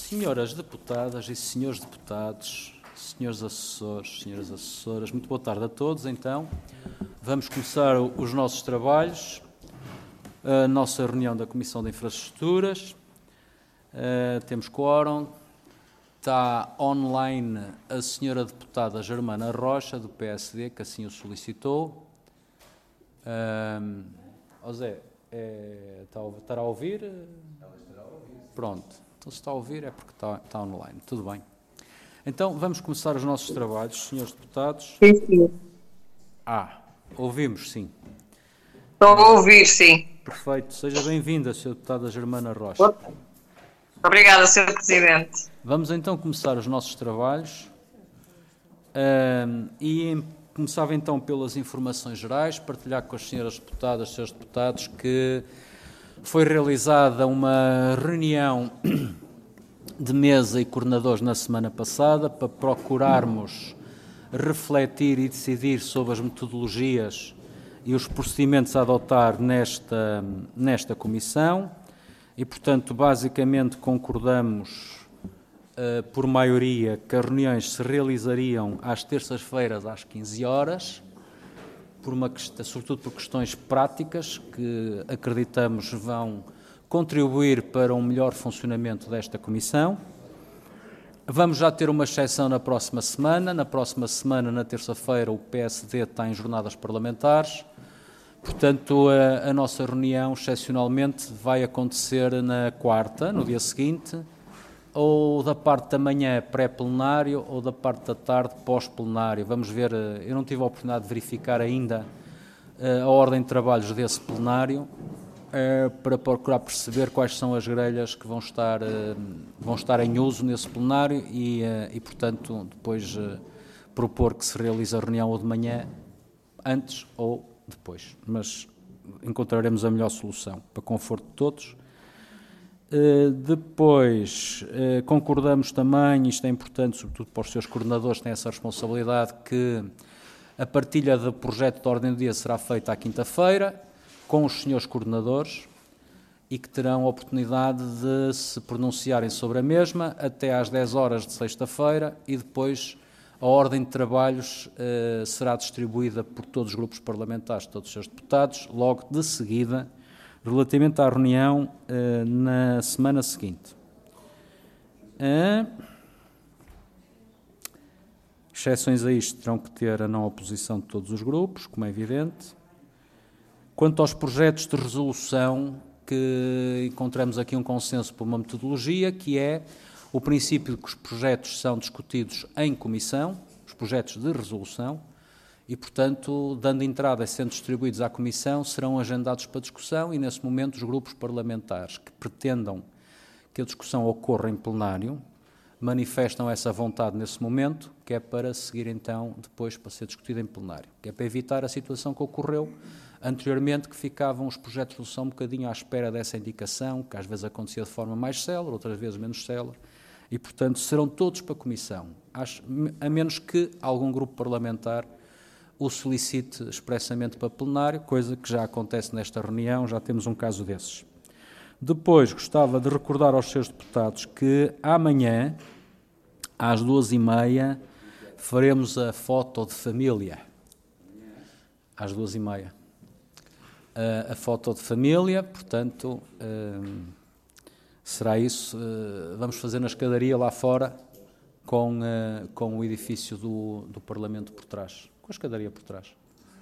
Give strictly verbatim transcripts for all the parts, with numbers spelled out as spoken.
Senhoras deputadas e senhores deputados, senhores assessores, senhoras assessoras, muito boa tarde a todos. Então, vamos começar os nossos trabalhos, a nossa reunião da Comissão de Infraestruturas. Uh, temos quórum. Está online a senhora deputada Germana Rocha, do P S D, que assim o solicitou. Uh, oh Zé, é, está, estará a ouvir? Ela estará a ouvir. Pronto. Então, se está a ouvir é porque está, está online. Tudo bem. Então, vamos começar os nossos trabalhos, senhores deputados. Sim, sim. Ah, ouvimos, sim. Estou a ouvir, sim. Perfeito. Seja bem-vinda, senhora deputada Germana Rocha. Obrigada, senhor Presidente. Vamos então começar os nossos trabalhos. Um, e começava então pelas informações gerais, partilhar com as senhoras deputadas, senhores deputados, que foi realizada uma reunião de mesa e coordenadores na semana passada para procurarmos refletir e decidir sobre as metodologias e os procedimentos a adotar nesta, nesta comissão e, portanto, basicamente concordamos uh, por maioria que as reuniões se realizariam às terças-feiras às quinze horas, por uma, sobretudo por questões práticas que acreditamos vão contribuir para um melhor funcionamento desta comissão. Vamos já ter uma exceção na próxima semana. Na próxima semana, na terça-feira, o P S D está em jornadas parlamentares. Portanto, a, a nossa reunião, excepcionalmente, vai acontecer na quarta, no dia seguinte, ou da parte da manhã pré-plenário ou da parte da tarde pós-plenário. Vamos ver, eu não tive a oportunidade de verificar ainda a ordem de trabalhos desse plenário, para procurar perceber quais são as grelhas que vão estar, vão estar em uso nesse plenário e, e, portanto, depois propor que se realize a reunião ou de manhã, antes ou depois. Mas encontraremos a melhor solução para conforto de todos. Uh, depois, uh, concordamos também, isto é importante, sobretudo para os seus coordenadores que têm essa responsabilidade, que a partilha do projeto de ordem do dia será feita à quinta-feira, com os senhores coordenadores, e que terão a oportunidade de se pronunciarem sobre a mesma até às dez horas de sexta-feira, e depois a ordem de trabalhos uh, será distribuída por todos os grupos parlamentares, todos os seus deputados, logo de seguida, relativamente à reunião uh, na semana seguinte. Uh, exceções a isto terão que ter a não oposição de todos os grupos, como é evidente. Quanto aos projetos de resolução, que encontramos aqui um consenso por uma metodologia, que é o princípio de que os projetos são discutidos em comissão, os projetos de resolução, e, portanto, dando entrada e sendo distribuídos à Comissão, serão agendados para discussão e, nesse momento, os grupos parlamentares que pretendam que a discussão ocorra em plenário manifestam essa vontade nesse momento, que é para seguir, então, depois para ser discutido em plenário, que é para evitar a situação que ocorreu anteriormente, que ficavam os projetos de resolução um bocadinho à espera dessa indicação, que às vezes acontecia de forma mais célere, outras vezes menos célere, e, portanto, serão todos para a Comissão, a menos que algum grupo parlamentar o solicite expressamente para plenário, coisa que já acontece nesta reunião, já temos um caso desses. Depois, gostava de recordar aos seus deputados que amanhã, às duas e meia, faremos a foto de família. Às duas e meia. A, a foto de família, portanto, uh, será isso. Uh, vamos fazer na escadaria lá fora, com, uh, com o edifício do, do Parlamento por trás. Com a escadaria por trás.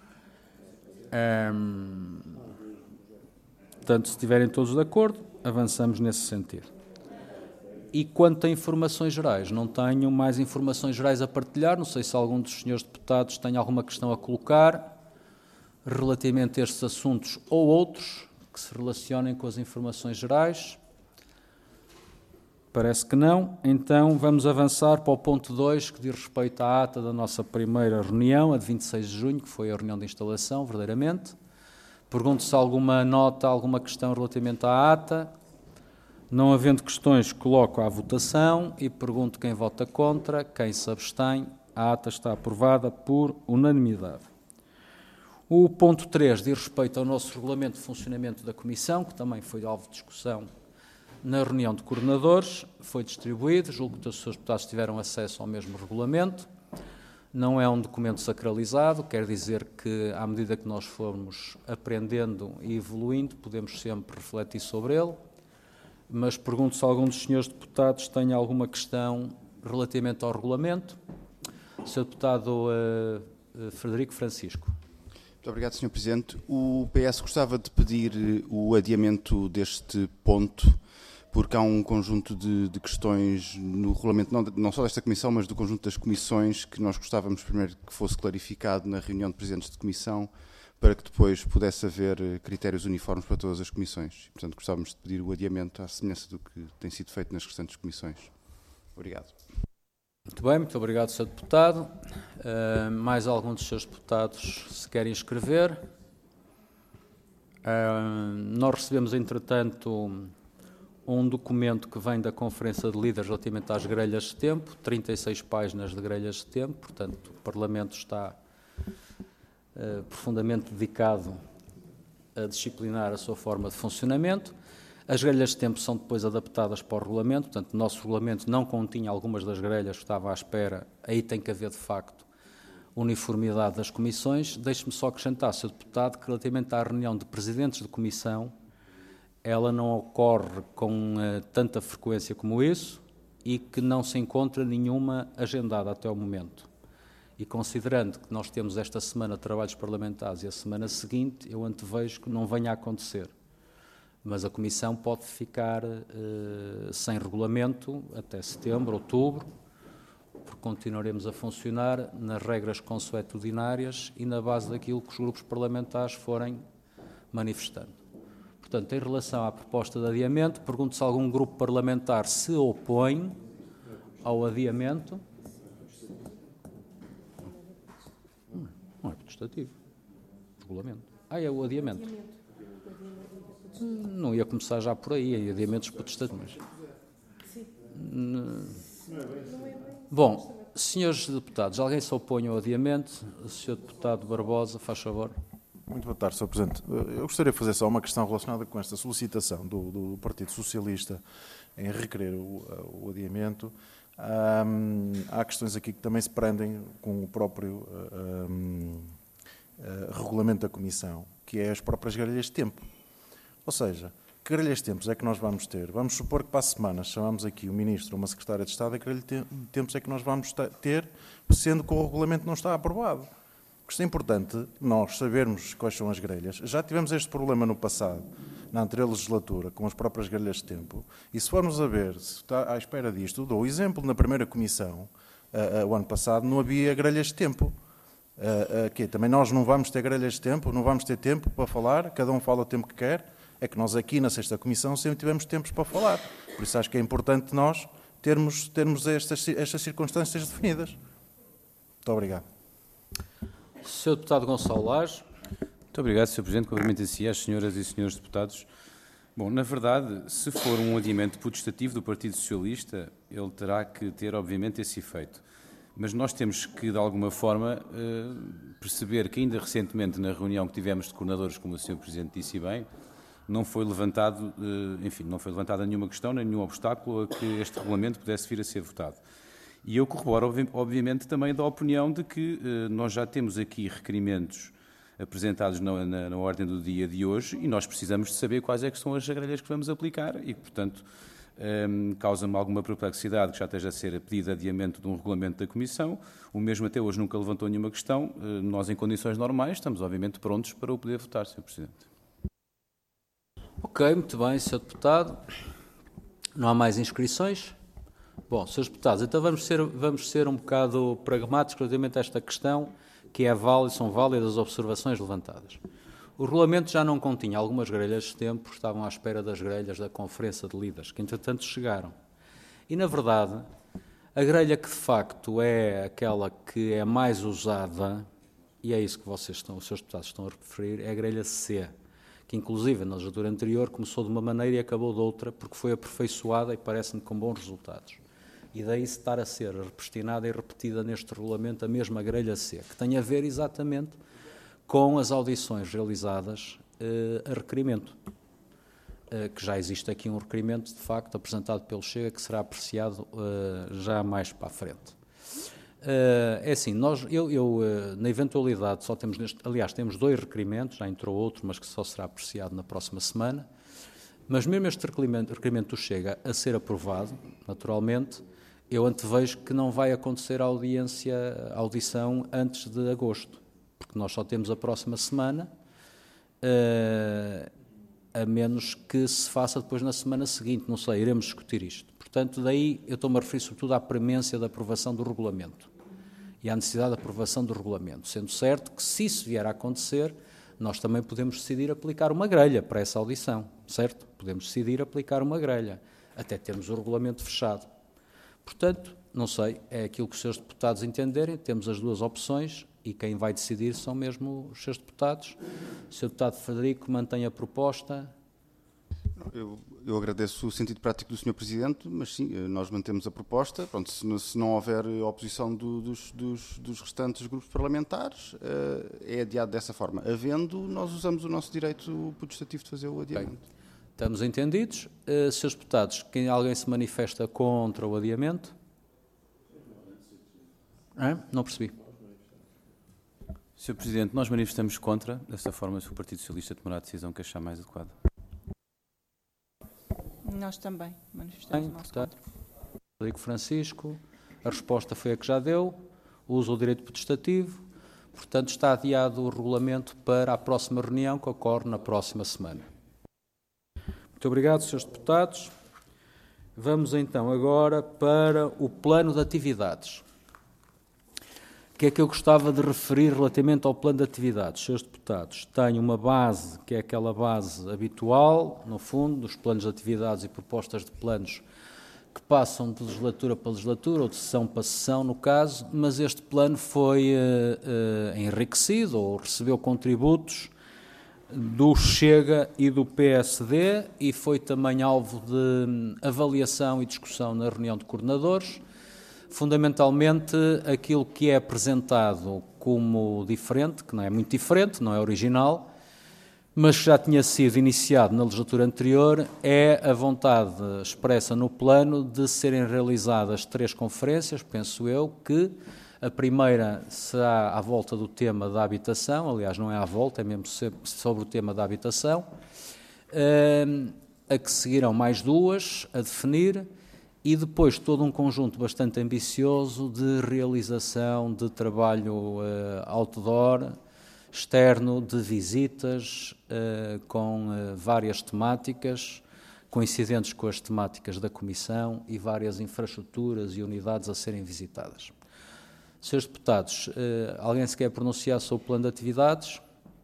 Um, portanto, se estiverem todos de acordo, avançamos nesse sentido. E quanto a informações gerais, não tenho mais informações gerais a partilhar, não sei se algum dos senhores deputados tem alguma questão a colocar relativamente a estes assuntos ou outros que se relacionem com as informações gerais. Parece que não. Então, vamos avançar para o ponto dois, que diz respeito à ata da nossa primeira reunião, a de vinte e seis de junho, que foi a reunião de instalação, verdadeiramente. Pergunto se há alguma nota, alguma questão relativamente à ata. Não havendo questões, coloco à votação e pergunto quem vota contra, quem se abstém. A ata está aprovada por unanimidade. O ponto três diz respeito ao nosso regulamento de funcionamento da Comissão, que também foi alvo de discussão Na reunião de coordenadores foi distribuído, julgo que os seus deputados tiveram acesso ao mesmo regulamento. Não é um documento sacralizado, quer dizer que, à medida que nós formos aprendendo e evoluindo, podemos sempre refletir sobre ele, mas pergunto se algum dos senhores deputados tem alguma questão relativamente ao regulamento. senhor Deputado uh, uh, Frederico Francisco. Muito obrigado, senhor Presidente. O P S gostava de pedir o adiamento deste ponto, porque há um conjunto de, de questões no regulamento, não, não só desta comissão, mas do conjunto das comissões, que nós gostávamos primeiro que fosse clarificado na reunião de presidentes de comissão, para que depois pudesse haver critérios uniformes para todas as comissões. Portanto, gostávamos de pedir o adiamento à semelhança do que tem sido feito nas restantes comissões. Obrigado. Muito bem, muito obrigado, senhor Deputado. Uh, mais algum dos seus deputados se quer inscrever? Uh, nós recebemos, entretanto, um documento que vem da Conferência de Líderes relativamente às grelhas de tempo, trinta e seis páginas de grelhas de tempo, portanto, o Parlamento está uh, profundamente dedicado a disciplinar a sua forma de funcionamento. As grelhas de tempo são depois adaptadas para o regulamento, portanto, o nosso regulamento não continha algumas das grelhas que estava à espera, aí tem que haver, de facto, uniformidade das comissões. Deixe-me só acrescentar, senhor Deputado, que relativamente à reunião de presidentes de comissão, ela não ocorre com uh, tanta frequência como isso e que não se encontra nenhuma agendada até o momento. E considerando que nós temos esta semana de trabalhos parlamentares e a semana seguinte, eu antevejo que não venha a acontecer. Mas a Comissão pode ficar uh, sem regulamento até setembro, outubro, porque continuaremos a funcionar nas regras consuetudinárias e na base daquilo que os grupos parlamentares forem manifestando. Portanto, em relação à proposta de adiamento, pergunto se algum grupo parlamentar se opõe ao adiamento. Não é protestativo. Regulamento. Ah, é o adiamento. Não ia começar já por aí, em adiamentos protestativos. Bom, senhores deputados, alguém se opõe ao adiamento? O senhor deputado Barbosa, faz favor. Muito boa tarde, senhor Presidente. Eu gostaria de fazer só uma questão relacionada com esta solicitação do, do Partido Socialista em requerer o, o adiamento. Um, há questões aqui que também se prendem com o próprio um, uh, regulamento da Comissão, que é as próprias grelhas de tempo. Ou seja, que grelhas de tempos é que nós vamos ter? Vamos supor que para a semana chamamos aqui o Ministro ou uma Secretária de Estado, a grelha de tempos é que nós vamos ter, sendo que o regulamento não está aprovado. Porque é importante nós sabermos quais são as grelhas. Já tivemos este problema no passado, na anterior legislatura, com as próprias grelhas de tempo, e se formos a ver, se está à espera disto, dou o exemplo, na primeira comissão, uh, uh, o ano passado, não havia grelhas de tempo. Uh, uh, que também nós não vamos ter grelhas de tempo, não vamos ter tempo para falar, cada um fala o tempo que quer. É que nós aqui na sexta comissão sempre tivemos tempos para falar. Por isso acho que é importante nós termos, termos estas, estas circunstâncias definidas. Muito obrigado. senhor Deputado Gonçalo Lage. Muito obrigado, senhor Presidente. Cumprimento a si, às senhoras e senhores deputados. Bom, na verdade, se for um adiamento putestativo do Partido Socialista, ele terá que ter, obviamente, esse efeito. Mas nós temos que, de alguma forma, perceber que ainda recentemente, na reunião que tivemos de coordenadores, como o senhor Presidente disse bem, não foi levantado, enfim, não foi levantada nenhuma questão, nem nenhum obstáculo a que este regulamento pudesse vir a ser votado. E eu corroboro, obviamente, também da opinião de que nós já temos aqui requerimentos apresentados na, na, na ordem do dia de hoje e nós precisamos de saber quais é que são as grelhas que vamos aplicar e que, portanto, um, causa-me alguma perplexidade que já esteja a ser pedido adiamento de um regulamento da Comissão. O mesmo até hoje nunca levantou nenhuma questão. Nós, em condições normais, estamos, obviamente, prontos para o poder votar, senhor Presidente. Ok, muito bem, senhor Deputado. Não há mais inscrições? Bom, senhores Deputados, então vamos ser, vamos ser um bocado pragmáticos relativamente a esta questão, que é válida, são válidas as observações levantadas. O regulamento já não continha algumas grelhas de tempo, estavam à espera das grelhas da Conferência de Líderes, que entretanto chegaram. E, na verdade, a grelha que de facto é aquela que é mais usada, e é isso que vocês estão, os seus deputados estão a referir, é a grelha C, que inclusive na legislatura anterior começou de uma maneira e acabou de outra, porque foi aperfeiçoada e parece-me com bons resultados. E daí estar a ser repestinada e repetida neste regulamento a mesma grelha C, que tem a ver exatamente com as audições realizadas eh, a requerimento. que já existe aqui um requerimento, de facto, apresentado pelo Chega, que será apreciado já mais para a frente. É assim, nós, eu, eu na eventualidade só temos, neste, aliás, temos dois requerimentos, já entrou outro, mas que só será apreciado na próxima semana, mas mesmo este requerimento, requerimento do Chega a ser aprovado, naturalmente, eu antevejo que não vai acontecer a audiência, a audição antes de agosto, porque nós só temos a próxima semana, a menos que se faça depois na semana seguinte, não sei, iremos discutir isto. Portanto, daí eu estou-me a referir sobretudo à premência da aprovação do regulamento e à necessidade de aprovação do regulamento, sendo certo que, se isso vier a acontecer, nós também podemos decidir aplicar uma grelha para essa audição, certo? Podemos decidir aplicar uma grelha, até termos o regulamento fechado. Portanto, não sei, é aquilo que os seus deputados entenderem, temos as duas opções e quem vai decidir são mesmo os seus deputados. O senhor deputado Frederico mantém a proposta. Eu, eu agradeço o sentido prático do senhor Presidente, mas sim, nós mantemos a proposta. Pronto, se, se não houver oposição do, dos, dos, dos restantes grupos parlamentares, uh, é adiado dessa forma. Havendo, nós usamos o nosso direito potestativo de fazer o adiamento. Bem, estamos entendidos. Uh, senhores deputados, quem, alguém se manifesta contra o adiamento? É? Não percebi. senhor Presidente, nós manifestamos contra, dessa forma, se o Partido Socialista tomará a decisão que achar mais adequada. Nós também manifestamos Bem, o nosso portanto, contra. Rodrigo Francisco, a resposta foi a que já deu, usa o direito potestativo, portanto está adiado o regulamento para a próxima reunião, que ocorre na próxima semana. Muito obrigado, senhores deputados. Vamos então agora para o plano de atividades. O que é que eu gostava de referir relativamente ao plano de atividades? Senhores deputados, tenho uma base, que é aquela base habitual, no fundo, dos planos de atividades e propostas de planos que passam de legislatura para legislatura, ou de sessão para sessão, no caso, mas este plano foi uh, uh, enriquecido, ou recebeu contributos do Chega e do P S D, e foi também alvo de avaliação e discussão na reunião de coordenadores. Fundamentalmente, aquilo que é apresentado como diferente, que não é muito diferente, não é original, mas que já tinha sido iniciado na legislatura anterior, é a vontade expressa no plano de serem realizadas três conferências, penso eu, que a primeira será à volta do tema da habitação, aliás, não é à volta, é mesmo sobre o tema da habitação, a que seguirão mais duas a definir, e depois todo um conjunto bastante ambicioso de realização de trabalho uh, outdoor, externo, de visitas, uh, com uh, várias temáticas, coincidentes com as temáticas da Comissão e várias infraestruturas e unidades a serem visitadas. senhores deputados, uh, alguém se quer pronunciar sobre o plano de atividades?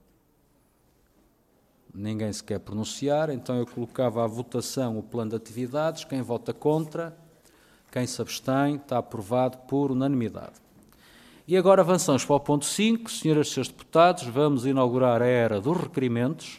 Ninguém se quer pronunciar, então eu colocava à votação o plano de atividades. Quem vota contra, quem se abstém, está aprovado por unanimidade. E agora avançamos para o ponto cinco. Senhoras e senhores deputados, vamos inaugurar a era dos requerimentos.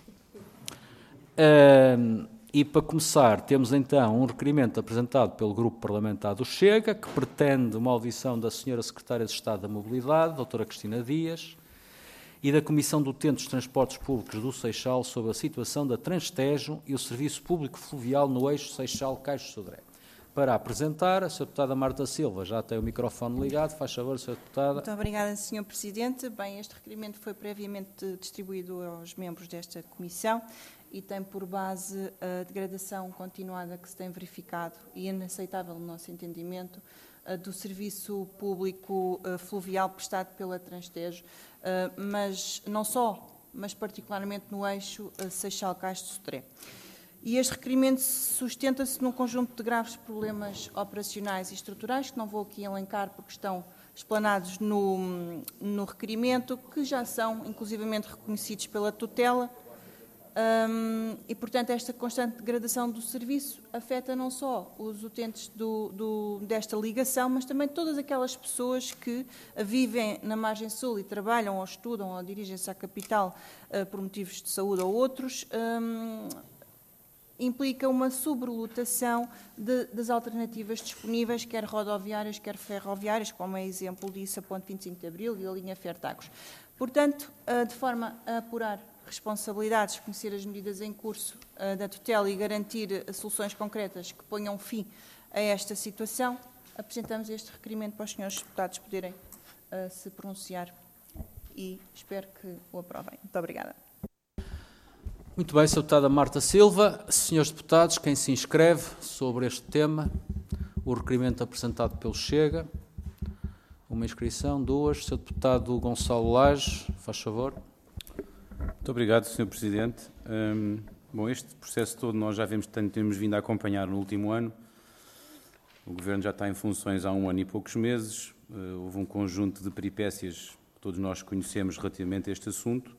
Uh, e para começar, temos então um requerimento apresentado pelo Grupo Parlamentar do Chega, que pretende uma audição da senhora Secretária de Estado da Mobilidade, doutora Cristina Dias, e da Comissão de Utentes dos Transportes Públicos do Seixal sobre a situação da Transtejo e o Serviço Público Fluvial no eixo Seixal-Caixo de Sodré. Para apresentar, a senhora deputada Marta Silva já tem o microfone ligado. Faz favor, senhora deputada. Muito obrigada, senhor Presidente. Bem, este requerimento foi previamente distribuído aos membros desta Comissão e tem por base a degradação continuada que se tem verificado e inaceitável no nosso entendimento do serviço público fluvial prestado pela Transtejo, mas não só, mas particularmente no eixo Seixal-Caixo de Sodré. E este requerimento sustenta-se num conjunto de graves problemas operacionais e estruturais, que não vou aqui elencar porque estão explanados no, no requerimento, que já são inclusivamente reconhecidos pela tutela, um, e, portanto, esta constante degradação do serviço afeta não só os utentes do, do, desta ligação, mas também todas aquelas pessoas que vivem na margem sul e trabalham ou estudam ou dirigem-se à capital uh, por motivos de saúde ou outros, um, implica uma sobrelotação de, das alternativas disponíveis, quer rodoviárias, quer ferroviárias, como é exemplo disso a Ponte vinte e cinco de Abril e a linha Fertagos. Portanto, de forma a apurar responsabilidades, conhecer as medidas em curso uh, da tutela e garantir soluções concretas que ponham fim a esta situação, apresentamos este requerimento para os senhores deputados poderem uh, se pronunciar e espero que o aprovem. Muito obrigada. Muito bem, senhora Deputada Marta Silva. Senhores deputados, quem se inscreve sobre este tema, o requerimento apresentado pelo Chega. Uma inscrição, duas. senhor Deputado Gonçalo Lage, faz favor. Muito obrigado, senhor Presidente. Hum, bom, este processo todo nós já vemos, temos vindo a acompanhar no último ano. O Governo já está em funções há um ano e poucos meses. Uh, houve um conjunto de peripécias que todos nós conhecemos relativamente a este assunto.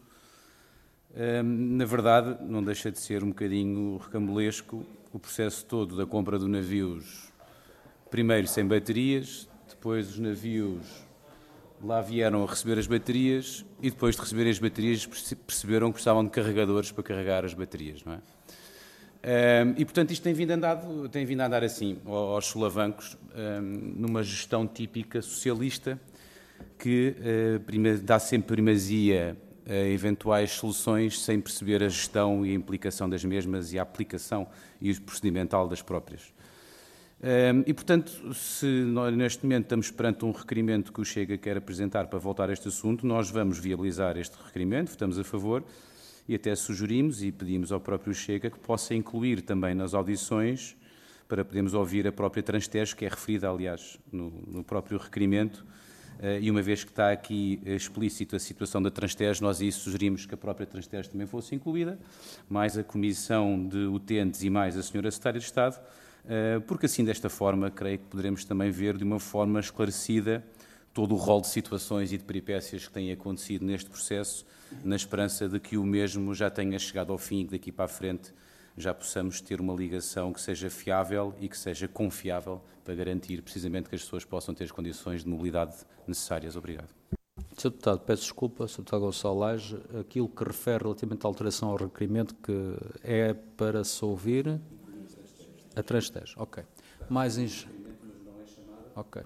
Um, na verdade, não deixa de ser um bocadinho recambulesco o processo todo da compra de navios, primeiro sem baterias, depois os navios lá vieram a receber as baterias e depois de receber as baterias perceberam que precisavam de carregadores para carregar as baterias, não é? Um, e, portanto, isto tem vindo a andar, tem vindo a andar assim, aos solavancos, um, numa gestão típica socialista que uh, prima, dá sempre primazia a eventuais soluções sem perceber a gestão e a implicação das mesmas e a aplicação e o procedimental das próprias. Um, e, portanto, se nós neste momento estamos perante um requerimento que o Chega quer apresentar para voltar a este assunto, nós vamos viabilizar este requerimento, votamos a favor e até sugerimos e pedimos ao próprio Chega que possa incluir também nas audições, para podermos ouvir a própria Transtejo, que é referida, aliás, no, no próprio requerimento. Uh, e uma vez que está aqui uh, explícito a situação da Transtejo, nós aí sugerimos que a própria Transtejo também fosse incluída, mais a Comissão de Utentes e mais a senhora Secretária de Estado, uh, porque assim, desta forma, creio que poderemos também ver de uma forma esclarecida todo o rol de situações e de peripécias que têm acontecido neste processo, na esperança de que o mesmo já tenha chegado ao fim e que daqui para a frente já possamos ter uma ligação que seja fiável e que seja confiável para garantir precisamente que as pessoas possam ter as condições de mobilidade necessárias. Obrigado. senhor Deputado, peço desculpa, senhor Deputado Gonçalo Lage, aquilo que refere relativamente à alteração ao requerimento que é para se ouvir a Transtejo. Ok. Mais, ins... okay.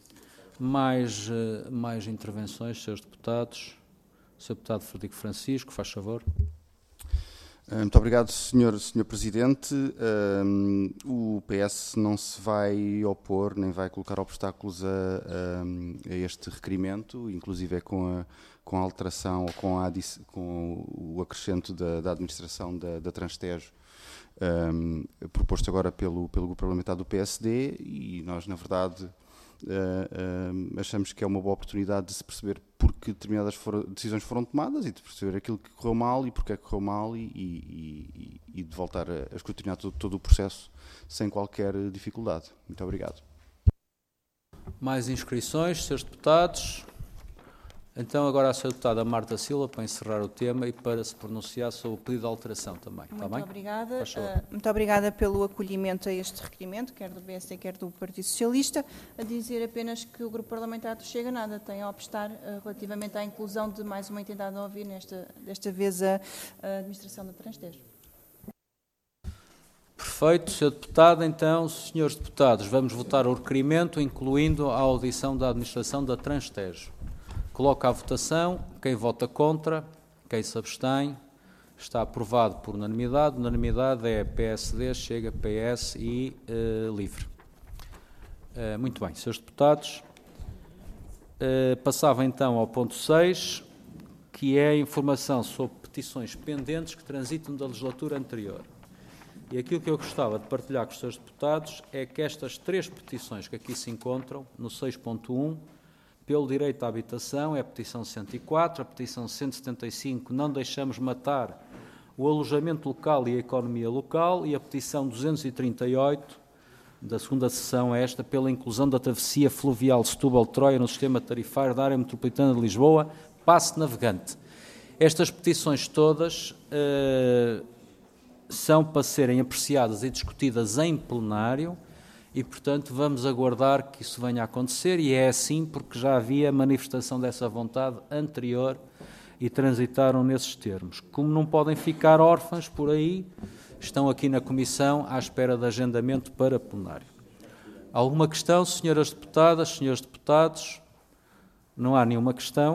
mais, mais intervenções, senhores deputados. senhor Deputado Frederico Francisco, faz favor. Muito obrigado, senhor, senhor Presidente. Um, o P S não se vai opor, nem vai colocar obstáculos a, a, a este requerimento, inclusive é com a, com a alteração ou com, a, com o acrescento da, da administração da, da Transtejo, um, proposto agora pelo, pelo Grupo Parlamentar do P S D, e nós, na verdade, Uh, uh, achamos que é uma boa oportunidade de se perceber porque determinadas for, decisões foram tomadas e de perceber aquilo que correu mal e porque é que correu mal e, e, e, e de voltar a, a escrutinar todo, todo o processo sem qualquer dificuldade. Muito obrigado. Mais inscrições, senhores deputados. Então agora a senhora Deputada Marta Silva para encerrar o tema e para se pronunciar sobre o pedido de alteração também. Muito Está bem? obrigada. Uh, muito obrigada pelo acolhimento a este requerimento, quer do P S D, quer do Partido Socialista. A dizer apenas que o Grupo Parlamentar do Chega nada tem a obstar uh, relativamente à inclusão de mais uma entidade a ouvir, nesta, desta vez a, a administração da Transtejo. Perfeito, senhor Deputado. Então, senhores deputados, vamos votar o requerimento, incluindo a audição da administração da Transtejo. Coloco à votação. Quem vota contra, quem se abstém, está aprovado por unanimidade. Unanimidade é P S D, Chega, P S e uh, Livre. Uh, muito bem, senhores deputados. Uh, passava então ao ponto seis, que é a informação sobre petições pendentes que transitam da legislatura anterior. E aquilo que eu gostava de partilhar com os senhores deputados é que estas três petições que aqui se encontram, no seis ponto um, pelo direito à habitação, é a petição cento e quatro, a petição cento e setenta e cinco, não deixamos matar o alojamento local e a economia local, e a petição duzentos e trinta e oito, da segunda sessão, é esta, pela inclusão da travessia fluvial Setúbal-Troia no sistema tarifário da área metropolitana de Lisboa, passe navegante. Estas petições todas uh, são para serem apreciadas e discutidas em plenário, e, portanto, vamos aguardar que isso venha a acontecer, e é assim porque já havia manifestação dessa vontade anterior e transitaram nesses termos. Como não podem ficar órfãs por aí, estão aqui na Comissão à espera de agendamento para plenário. Alguma questão, senhoras deputadas, senhores deputados? Não há nenhuma questão.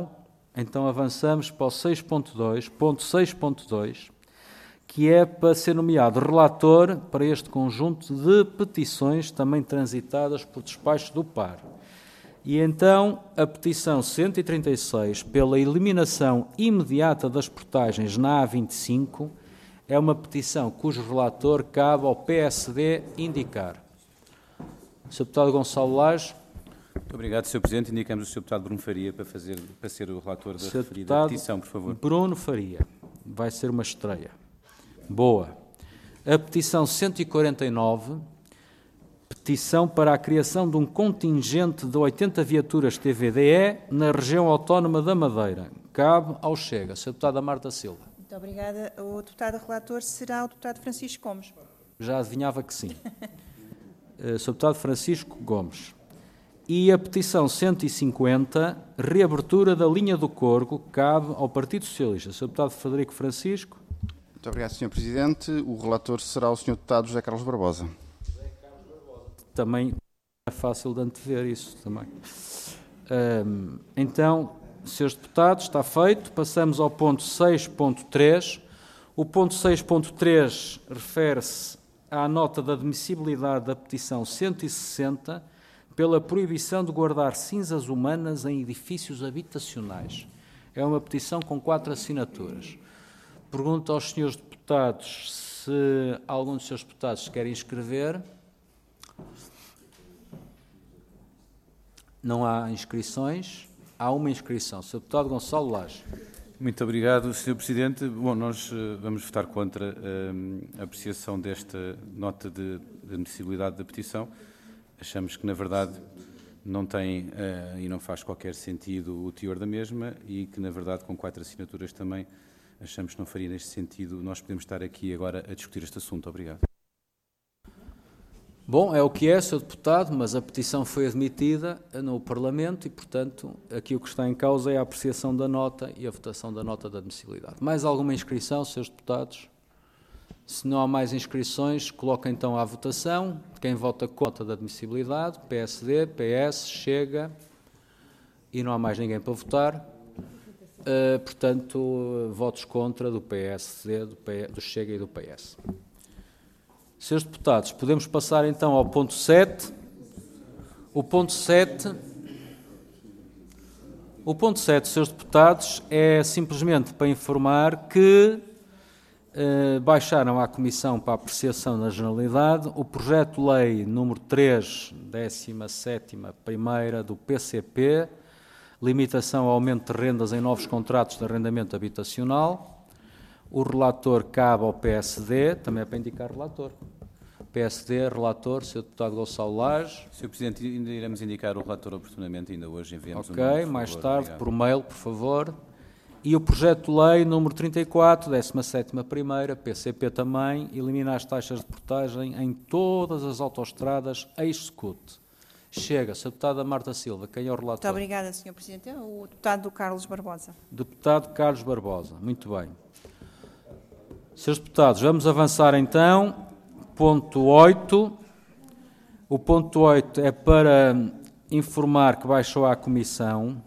Então avançamos para o seis ponto dois, ponto seis ponto dois, que é para ser nomeado relator para este conjunto de petições também transitadas por despacho do P A R. E então a petição cento e trinta e seis, pela eliminação imediata das portagens na A vinte e cinco, é uma petição cujo relator cabe ao P S D indicar. senhor Deputado Gonçalo Lage. Muito obrigado, senhor Presidente. Indicamos o senhor Deputado Bruno Faria para, fazer, para ser o relator da senhor referida Deputado petição, por favor. Bruno Faria. Vai ser uma estreia. Boa. A petição cento e quarenta e nove, petição para a criação de um contingente de oitenta viaturas T V D E na região autónoma da Madeira. Cabe ao Chega. senhor Deputado Marta Silva. Muito obrigada. O deputado relator será o deputado Francisco Gomes. Já adivinhava que sim. uh, senhor Deputado Francisco Gomes. E a petição cento e cinquenta, reabertura da linha do Corgo, cabe ao Partido Socialista. senhor Deputado Frederico Francisco. Muito obrigado, senhor Presidente. O relator será o senhor Deputado José Carlos Barbosa. Também é fácil de antever isso também. Um, então, senhores deputados, está feito. Passamos ao ponto seis ponto três. O ponto seis ponto três refere-se à nota de admissibilidade da petição cento e sessenta pela proibição de guardar cinzas humanas em edifícios habitacionais. É uma petição com quatro assinaturas. Pergunto aos senhores deputados se algum dos seus deputados se quer inscrever. Não há inscrições. Há uma inscrição. senhor Deputado Gonçalo Lage. Muito obrigado, senhor Presidente. Bom, nós uh, vamos votar contra uh, a apreciação desta nota de, de admissibilidade da petição. Achamos que, na verdade, não tem uh, e não faz qualquer sentido o teor da mesma e que, na verdade, com quatro assinaturas também achamos que não faria neste sentido. Nós podemos estar aqui agora a discutir este assunto. Obrigado. Bom, é o que é, senhor Deputado, mas a petição foi admitida no Parlamento e, portanto, aqui o que está em causa é a apreciação da nota e a votação da nota de admissibilidade. Mais alguma inscrição, senhores deputados? Se não há mais inscrições, coloca então à votação. Quem vota contra da admissibilidade? P S D, P S, Chega. E não há mais ninguém para votar. Uh, portanto, uh, votos contra do P S D, do, P, do Chega e do P S. Senhores deputados, podemos passar então ao ponto sete. O ponto sete... O ponto sete, senhores deputados, é simplesmente para informar que Uh, baixaram à Comissão para apreciação na Generalidade o projeto-lei número três, décima sétima primeira do P C P, limitação ao aumento de rendas em novos contratos de arrendamento habitacional. O relator cabe ao P S D, também é para indicar relator. P S D, relator, senhor Deputado Gonçalo Lage. senhor Presidente, ainda iremos indicar o relator oportunamente, ainda hoje enviamos Ok, um nome, mais favor. tarde, Obrigado. por mail, por favor. E o projeto-lei número trinta e quatro, décima sétima primeira, P C P também, elimina as taxas de portagem em todas as autoestradas ex-secute. Chega, senhor Deputada Marta Silva, quem é o relator? Muito obrigada, senhor Presidente. É o deputado Carlos Barbosa. Deputado Carlos Barbosa, muito bem. Senhores deputados, vamos avançar então. Ponto oito. O ponto oito é para informar que baixou à Comissão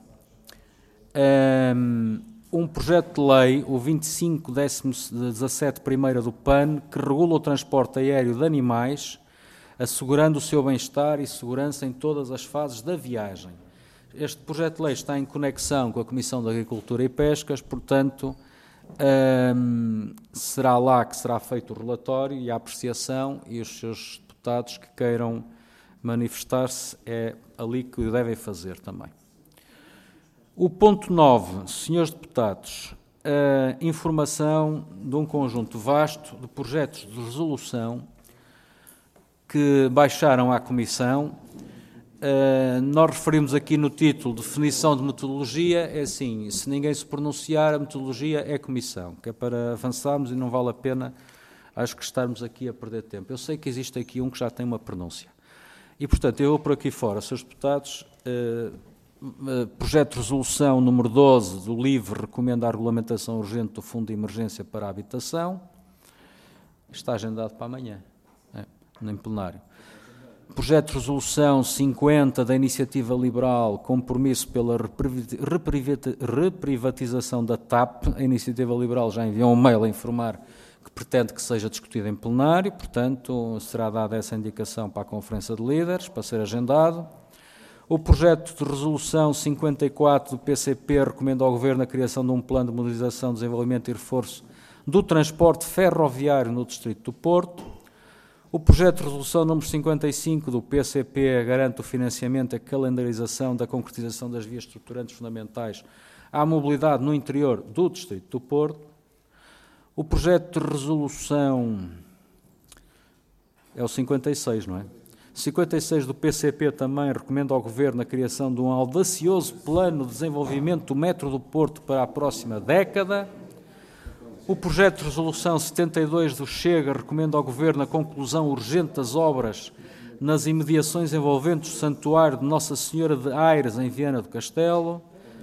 um, um projeto de lei, o vinte e cinco, dezassete, primeira do P A N, que regula o transporte aéreo de animais, assegurando o seu bem-estar e segurança em todas as fases da viagem. Este projeto de lei está em conexão com a Comissão de Agricultura e Pescas, portanto, um, será lá que será feito o relatório e a apreciação, e os seus deputados que queiram manifestar-se é ali que o devem fazer também. O ponto nove, senhores deputados, a informação de um conjunto vasto de projetos de resolução que baixaram à Comissão. Uh, nós referimos aqui no título definição de metodologia, é assim, se ninguém se pronunciar, a metodologia é Comissão, que é para avançarmos e não vale a pena, acho que estarmos aqui a perder tempo. Eu sei que existe aqui um que já tem uma pronúncia. E, portanto, eu vou por aqui fora, senhores deputados, uh, uh, projeto de resolução número doze do LIVRE recomenda a regulamentação urgente do Fundo de Emergência para a Habitação. Está agendado para amanhã, é, em plenário. Projeto de resolução cinquenta da Iniciativa Liberal, compromisso pela reprivatização da T A P. A Iniciativa Liberal já enviou um mail a informar que pretende que seja discutido em plenário, portanto, será dada essa indicação para a Conferência de Líderes, para ser agendado. O projeto de resolução cinquenta e quatro do P C P recomenda ao Governo a criação de um plano de modernização, desenvolvimento e reforço do transporte ferroviário no Distrito do Porto. O projeto de resolução número cinquenta e cinco do P C P garante o financiamento e a calendarização da concretização das vias estruturantes fundamentais à mobilidade no interior do Distrito do Porto. O projeto de resolução é o cinquenta e seis, não é? cinquenta e seis do P C P também recomenda ao Governo a criação de um audacioso plano de desenvolvimento do metro do Porto para a próxima década. O projeto de resolução setenta e dois do Chega recomenda ao Governo a conclusão urgente das obras nas imediações envolventes o Santuário de Nossa Senhora de Aires, em Viana do Castelo.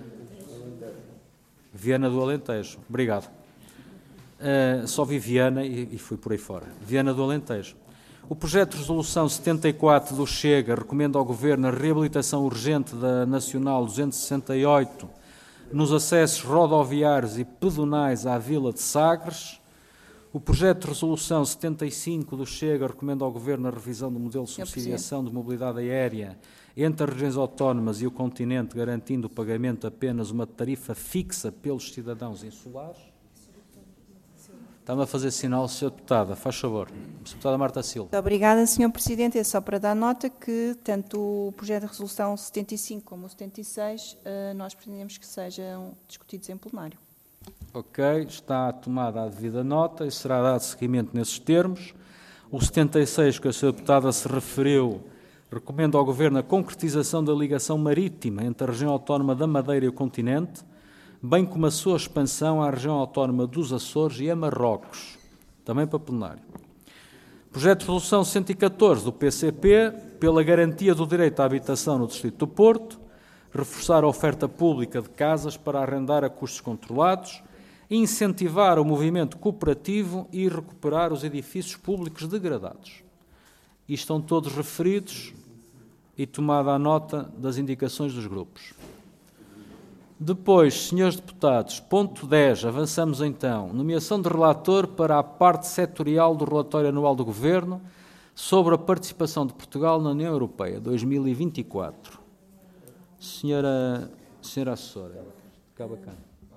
Viana do Alentejo. Obrigado. Uh, só vi Viana e, e fui por aí fora. Viana do Alentejo. O projeto de resolução setenta e quatro do Chega recomenda ao Governo a reabilitação urgente da Nacional duzentos e sessenta e oito nos acessos rodoviários e pedonais à Vila de Sagres. O projeto de resolução setenta e cinco do Chega recomenda ao Governo a revisão do modelo de subsidiação de mobilidade aérea entre as regiões autónomas e o continente, garantindo o pagamento apenas uma tarifa fixa pelos cidadãos insulares. Está-me a fazer sinal, senhora Deputada, faz favor. senhora Deputada Marta Silva. Muito obrigada, senhor Presidente. É só para dar nota que tanto o projeto de resolução setenta e cinco como o setenta e seis nós pretendemos que sejam discutidos em plenário. Ok, está tomada a devida nota e será dado seguimento nesses termos. O setenta e seis, que a senhora Deputada se referiu, recomenda ao Governo a concretização da ligação marítima entre a região autónoma da Madeira e o continente, bem como a sua expansão à região autónoma dos Açores e a Marrocos, também para plenário. Projeto de resolução cento e catorze do P C P, pela garantia do direito à habitação no Distrito do Porto, reforçar a oferta pública de casas para arrendar a custos controlados, incentivar o movimento cooperativo e recuperar os edifícios públicos degradados. E estão todos referidos e tomada a nota das indicações dos grupos. Depois, senhores deputados, ponto dez, avançamos então. Nomeação de relator para a parte setorial do relatório anual do Governo sobre a participação de Portugal na União Europeia, dois mil e vinte e quatro. Senhora, senhora assessora, cá bacana.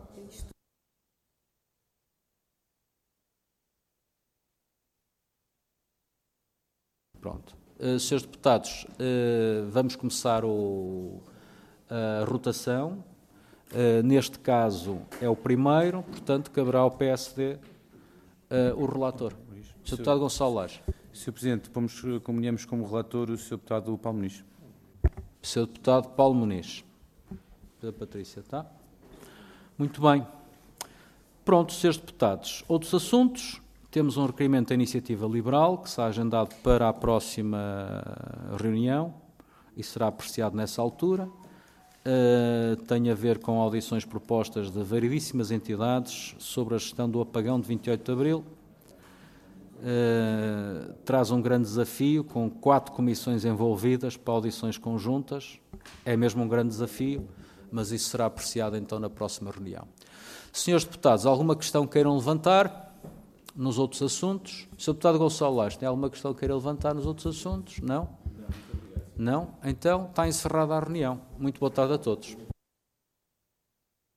Pronto. Uh, senhores deputados, uh, vamos começar o, a rotação. Uh, neste caso é o primeiro, portanto, caberá ao P S D uh, o relator. senhor Deputado Gonçalo Lares. senhor Presidente, vamos, comunhamos como relator o senhor Deputado Paulo Muniz. senhor Deputado Paulo Muniz. A Patrícia, está? Muito bem. Pronto, senhores deputados. Outros assuntos. Temos um requerimento da Iniciativa Liberal que será agendado para a próxima reunião e será apreciado nessa altura. Uh, tem a ver com audições propostas de variedíssimas entidades sobre a gestão do apagão de vinte e oito de abril. Uh, traz um grande desafio, com quatro comissões envolvidas para audições conjuntas. É mesmo um grande desafio, mas isso será apreciado então na próxima reunião. Senhores deputados, alguma questão queiram levantar nos outros assuntos? senhor Deputado Gonçalo Lares, tem alguma questão que queira levantar nos outros assuntos? Não? Não? Então está encerrada a reunião. Muito boa tarde a todos.